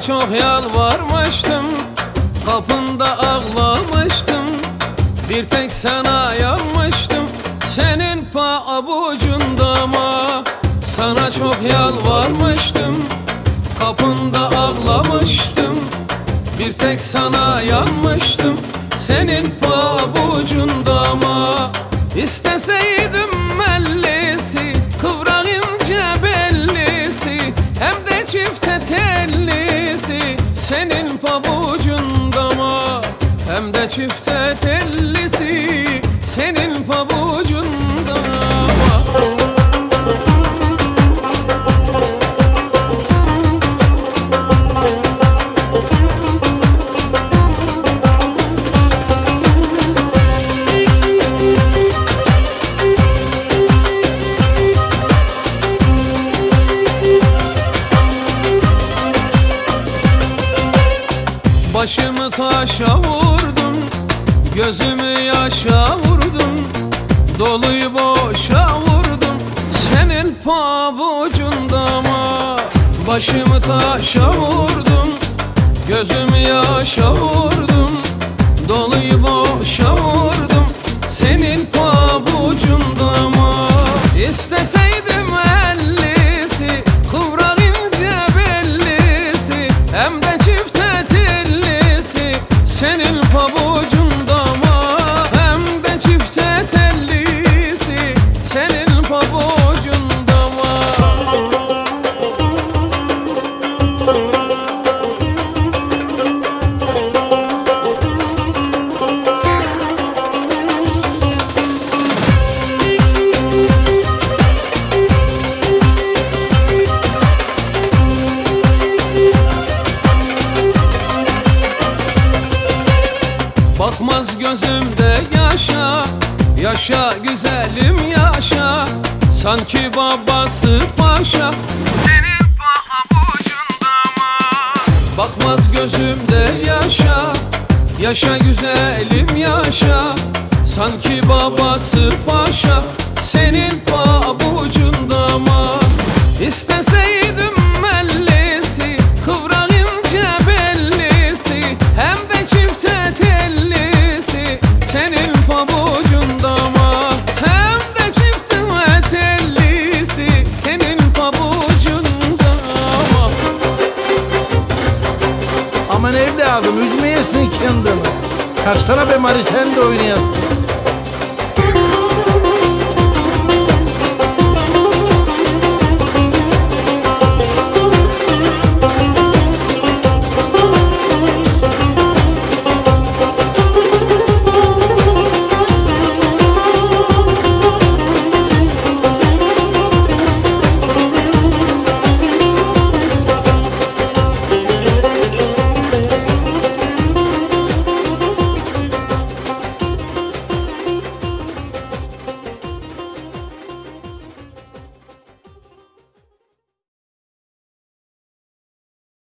çok yalvarmıştım, kapında ağlamıştım. Bir tek sana yanmıştım, senin pabucunda mı? Sana çok yalvarmıştım, kapında ağlamıştım. Bir tek sana yanmıştım, senin pabucunda mı? İsteseydim ellisi, kıvrak ince bellisi, hem de çifte tellisi, senin pabucunda mı? Hem de çifte tellisi, senin pabucunda mı? Başımı taşa vurdun, gözümü yaşa vurdun, doluyu boşa vurdum, senin pabucunda mı? Başımı taşa vurdum, gözümü yaşa vurdum, doluyu boşa vurdum, senin pabucunda mı? İsteseydim ellisi, kıvrak ince bellisi, hem de çifte senin pabucunda mı? Hem de çifte tellisi, senin pabucunda mı? Bakmaz gözümde yaşa, yaşa güzelim yaşa, sanki babası paşa, senin pabucunda mı? Bakmaz gözümde yaşa, yaşa güzelim yaşa, sanki babası paşa, senin pabucunda mı? İsteseydim ellisi, kıvrak ince bellisi, hem de çifte tellisi, senin pabucunda mı? Hem de çifte tellisi, senin pabucunda mı? Aman evladım üzmeyesin kendini. Kalksana be Mari, sen de oynayasın.